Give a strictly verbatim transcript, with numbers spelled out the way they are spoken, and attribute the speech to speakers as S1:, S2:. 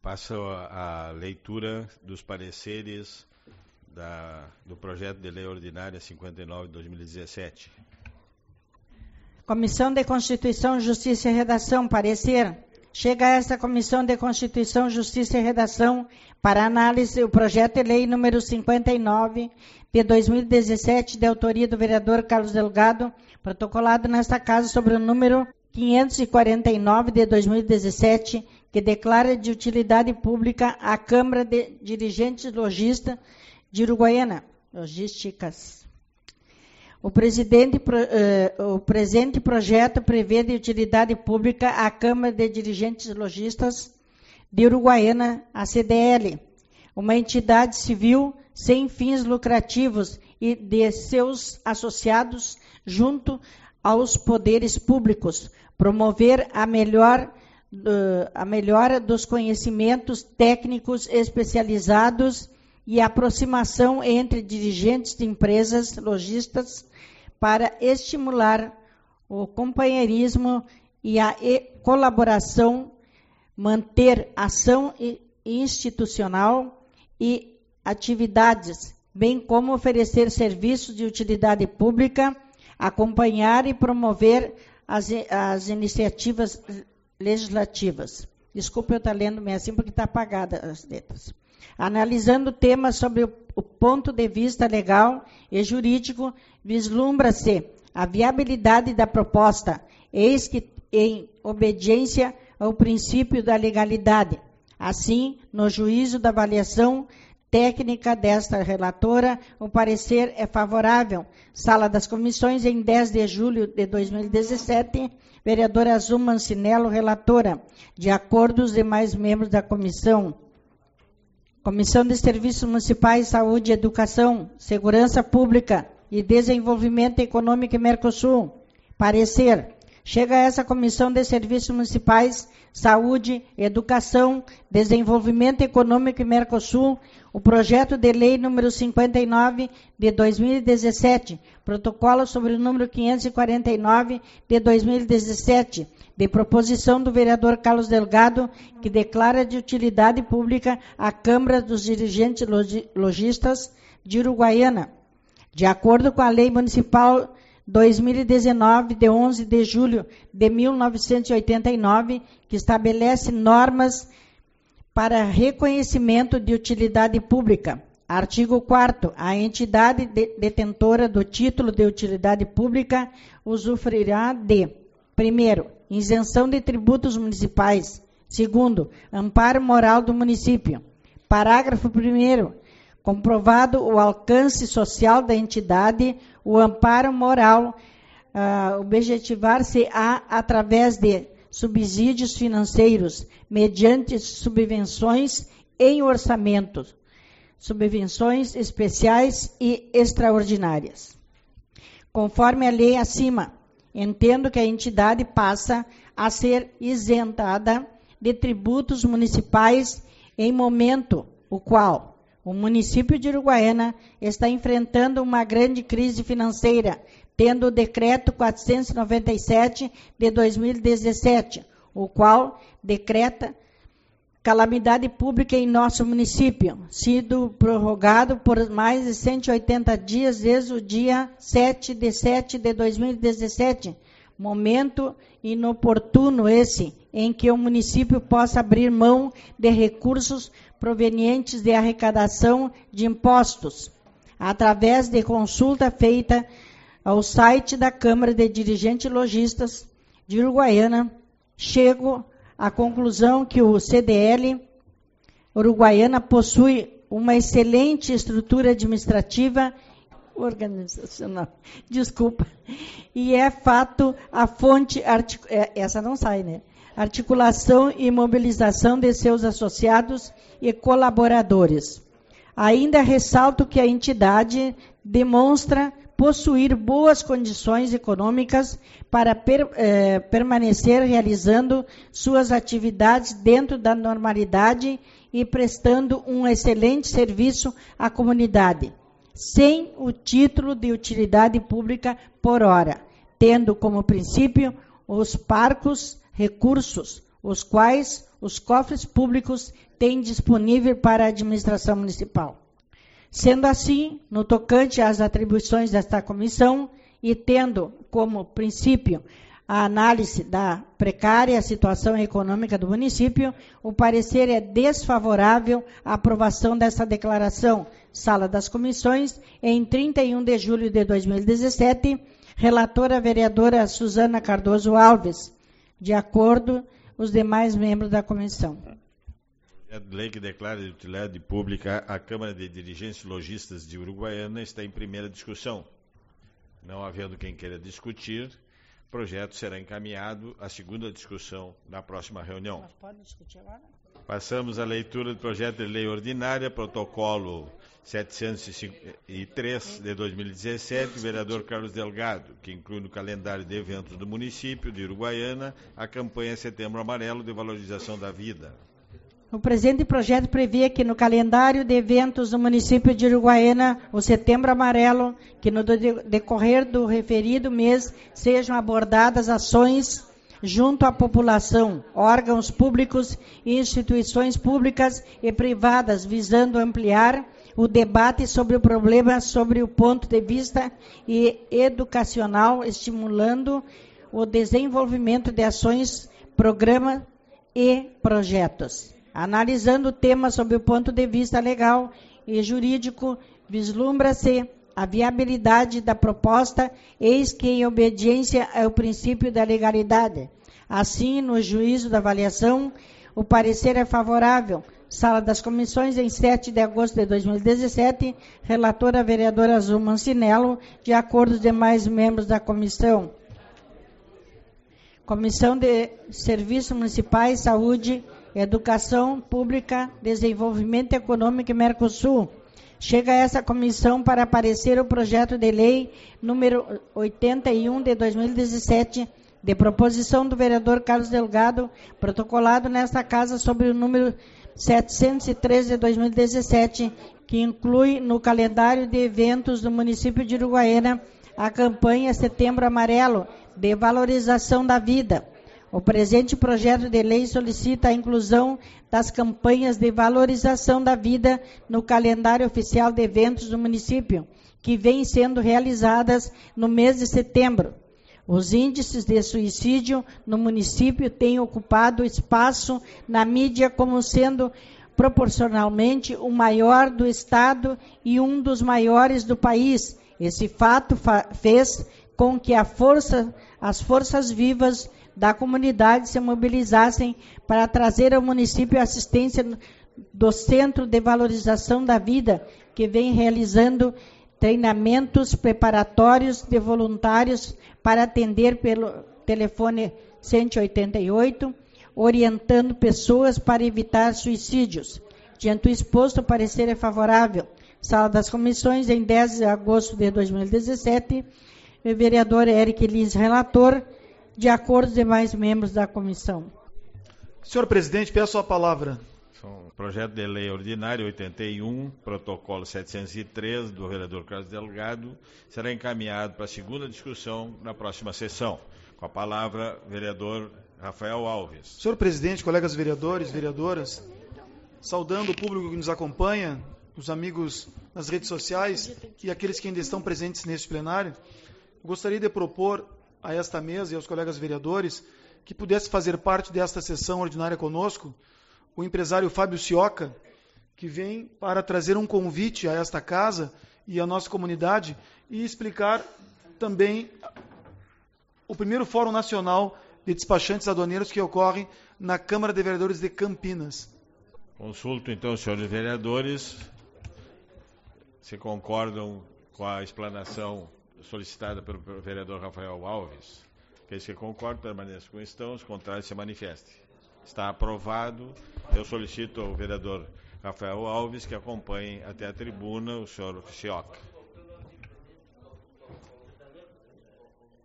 S1: Passo a, a leitura dos pareceres da, do projeto de lei ordinária cinquenta e nove de dois mil e dezessete.
S2: Comissão de Constituição, Justiça e Redação, parecer. Chega a esta Comissão de Constituição, Justiça e Redação para análise o projeto de lei número cinquenta e nove de dois mil e dezessete, de autoria do vereador Carlos Delgado, protocolado nesta casa sobre o número quinhentos e quarenta e nove de dois mil e dezessete, que declara de utilidade pública a Câmara de Dirigentes Logista de Uruguaiana, Logísticas. O, presidente, uh, o presente projeto prevê de utilidade pública a Câmara de Dirigentes Lojistas de Uruguaiana, a C D L, uma entidade civil sem fins lucrativos e de seus associados junto aos poderes públicos, promover a melhor uh, a melhora dos conhecimentos técnicos especializados e a aproximação entre dirigentes de empresas lojistas para estimular o companheirismo e a colaboração, manter ação institucional e atividades, bem como oferecer serviços de utilidade pública, acompanhar e promover as, as iniciativas legislativas. Desculpe eu estar lendo meio assim, porque está apagada as letras. Analisando temas sobre o, o ponto de vista legal e jurídico, vislumbra-se a viabilidade da proposta, eis que em obediência ao princípio da legalidade. Assim, no juízo da avaliação técnica desta relatora, o parecer é favorável. Sala das Comissões, em dez de julho de dois mil e dezessete, vereadora Azul Mancinello, relatora. De acordo os demais membros da comissão. Comissão de Serviços Municipais, Saúde, Educação, Segurança Pública e Desenvolvimento Econômico e Mercosul. Parecer. Chega a essa Comissão de Serviços Municipais, Saúde, Educação, Desenvolvimento Econômico e Mercosul, o projeto de lei número cinquenta e nove de dois mil e dezessete, protocolo sobre o número quinhentos e quarenta e nove de dois mil e dezessete, de proposição do vereador Carlos Delgado, que declara de utilidade pública a Câmara dos Dirigentes Lojistas de Uruguaiana, de acordo com a Lei Municipal dois mil e dezenove, de onze de julho de mil novecentos e oitenta e nove, que estabelece normas para reconhecimento de utilidade pública. Artigo quarto. A entidade de, detentora do título de utilidade pública usufruirá de: primeiro, isenção de tributos municipais. Segundo, amparo moral do município. Parágrafo primeiro. Comprovado o alcance social da entidade, o amparo moral uh, objetivar-se-á através de subsídios financeiros, mediante subvenções em orçamentos, subvenções especiais e extraordinárias. Conforme a lei acima, entendo que a entidade passa a ser isentada de tributos municipais em momento o qual o município de Uruguaiana está enfrentando uma grande crise financeira, tendo o decreto quatrocentos e noventa e sete de dois mil e dezessete, o qual decreta calamidade pública em nosso município, sido prorrogado por mais de cento e oitenta dias desde o dia sete de setembro de dois mil e dezessete, momento inoportuno esse, em que o município possa abrir mão de recursos provenientes de arrecadação de impostos, através de consulta feita ao site da Câmara de Dirigentes Lojistas de Uruguaiana. Chego à conclusão que o C D L Uruguaiana possui uma excelente estrutura administrativa organizacional, desculpa, e é fato a fonte, artic... essa não sai, né? Articulação e mobilização de seus associados e colaboradores. Ainda ressalto que a entidade demonstra possuir boas condições econômicas para per, eh, permanecer realizando suas atividades dentro da normalidade e prestando um excelente serviço à comunidade, sem o título de utilidade pública por hora, tendo como princípio os parcos recursos, os quais os cofres públicos têm disponível para a administração municipal. Sendo assim, no tocante às atribuições desta comissão e tendo como princípio a análise da precária situação econômica do município, o parecer é desfavorável à aprovação desta declaração. Sala das Comissões, em trinta e um de julho de dois mil e dezessete, relatora a vereadora Suzana Cardoso Alves. De acordo, os demais membros da comissão.
S1: A lei que declara de utilidade pública a Câmara de Dirigentes Lojistas de Uruguaiana está em primeira discussão. Não havendo quem queira discutir, o projeto será encaminhado à segunda discussão na próxima reunião.
S2: Mas pode discutir agora?
S1: Passamos à leitura do projeto de lei ordinária, protocolo setecentos e três de dois mil e dezessete, vereador Carlos Delgado, que inclui no calendário de eventos do município de Uruguaiana a campanha Setembro Amarelo de Valorização da Vida.
S2: O presente projeto prevê que no calendário de eventos do município de Uruguaiana, o Setembro Amarelo, que no decorrer do referido mês sejam abordadas ações junto à população, órgãos públicos e instituições públicas e privadas, visando ampliar o debate sobre o problema sobre o ponto de vista e educacional, estimulando o desenvolvimento de ações, programas e projetos. Analisando o tema sob o ponto de vista legal e jurídico, vislumbra-se a viabilidade da proposta, eis que em obediência ao princípio da legalidade. Assim, no juízo da avaliação, o parecer é favorável. Sala das Comissões, em sete de agosto de dois mil e dezessete, relatora a vereadora Azul Mancinello, de acordo com os demais membros da comissão. Comissão de Serviços Municipais, Saúde, Educação Pública, Desenvolvimento Econômico e Mercosul. Chega a essa comissão para aparecer o projeto de lei número oitenta e um de dois mil e dezessete, de proposição do vereador Carlos Delgado, protocolado nesta casa sobre o número setecentos e três de dois mil e dezessete, que inclui no calendário de eventos do município de Uruguaiana a campanha Setembro Amarelo, de valorização da vida. O presente projeto de lei solicita a inclusão das campanhas de valorização da vida no calendário oficial de eventos do município, que vêm sendo realizadas no mês de setembro. Os índices de suicídio no município têm ocupado espaço na mídia como sendo proporcionalmente o maior do estado e um dos maiores do país. Esse fato fa- fez com que a força, as forças vivas da comunidade se mobilizassem para trazer ao município a assistência do Centro de Valorização da Vida, que vem realizando treinamentos preparatórios de voluntários para atender pelo telefone cento e oitenta e oito, orientando pessoas para evitar suicídios. Diante do exposto, o parecer é favorável. Sala das Comissões, em dez de agosto de dois mil e dezessete, o vereador Eric Lins, relator, de acordo com os demais membros da comissão.
S3: Senhor presidente, peço a palavra.
S1: Projeto de lei ordinário oitenta e um, protocolo setecentos e três, do vereador Carlos Delgado, será encaminhado para a segunda discussão na próxima sessão. Com a palavra, vereador Rafael Alves.
S3: Senhor presidente, colegas vereadores, vereadoras, saudando o público que nos acompanha, os amigos nas redes sociais e aqueles que ainda estão presentes neste plenário, gostaria de propor a esta mesa e aos colegas vereadores que pudesse fazer parte desta sessão ordinária conosco o empresário Fábio Sioca, que vem para trazer um convite a esta casa e à nossa comunidade e explicar também o primeiro Fórum Nacional de Despachantes Aduaneiros que ocorre na Câmara de Vereadores de Campinas.
S1: Consulto, então, os senhores vereadores se concordam com a explanação solicitada pelo vereador Rafael Alves. Aqueles que concordam, permaneçam como estão, os contrários se manifestem. Está aprovado. Eu solicito ao vereador Rafael Alves que acompanhe até a tribuna o senhor Sioca.